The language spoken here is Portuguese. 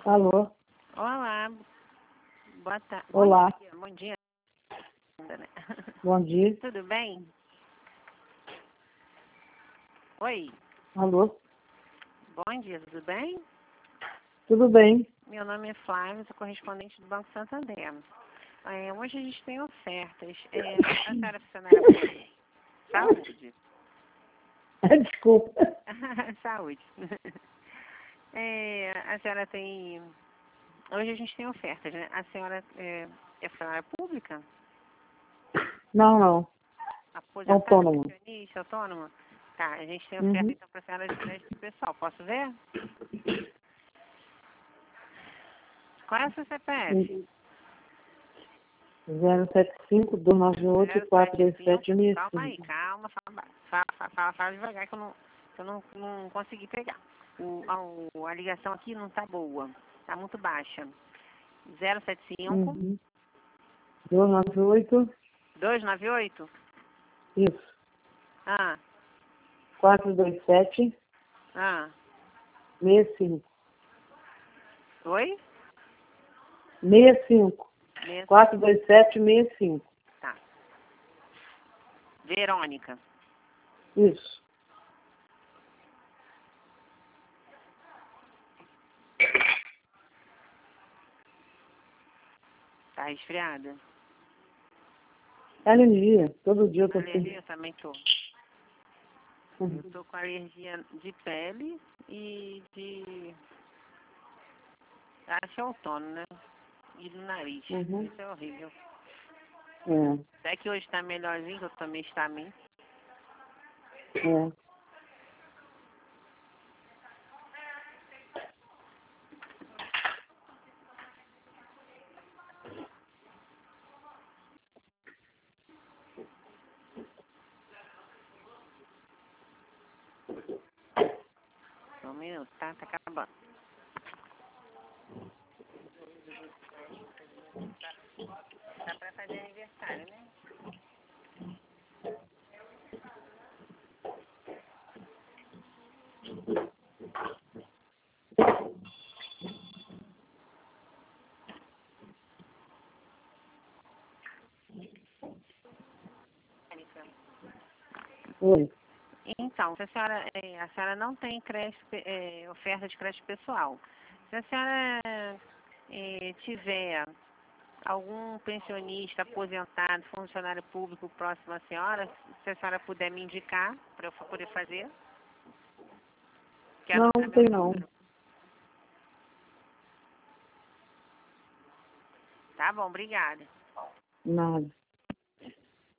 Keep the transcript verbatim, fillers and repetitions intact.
Alô? Olá, boa tarde. Olá. Bom dia. Bom dia. Né? Bom dia. Tudo bem? Oi. Alô? Bom dia, tudo bem? Tudo bem? Meu nome é Flávia, sou correspondente do Banco Santander. É, hoje a gente tem ofertas. É, a senhora é funcionária pública? Saúde. Desculpa. Saúde. É, a senhora tem... Hoje a gente tem ofertas, né? A senhora é, é funcionária pública? Não, não. Aposentada, Autônomo. pensionista, autônoma? Tá, a gente tem oferta Uhum. então para a senhora de crédito pessoal. Posso ver? Qual é o seu C P F? zero sete cinco, dois nove oito, quatro dois sete, seis Calma aí, cinco. calma, fala, fala, fala, fala, fala devagar que eu não, que eu não, não consegui pegar. O, a, o- a ligação aqui não tá boa, tá muito baixa. zero sete cinco, Uhum. dois nove oito, dois nove oito, isso. ah, quatro dois sete, ah, seis cinco. oi? seis cinco. Mesmo, quatro dois sete, seis cinco. tá. Verônica. Isso. Tá resfriada? Alergia. Todo dia eu tô Alergia, assim. eu também tô. Uhum. Eu tô com alergia de pele e de... Acho que é outono, né? E do nariz. Uhum. Isso é horrível. É. Até que hoje tá melhorzinho, que eu tomei estamin. É. Só um minuto, tá? Tá acabando. Tá pra fazer aniversário, né? Oi. Então, se a senhora, eh, a senhora não tem crédito, eh, oferta de crédito pessoal. Se a senhora eh, tiver algum pensionista, aposentado, funcionário público próximo à senhora, se a senhora puder me indicar para eu poder fazer, quero Não, anotar não meu tem não. número. Tá bom, obrigada. Nada.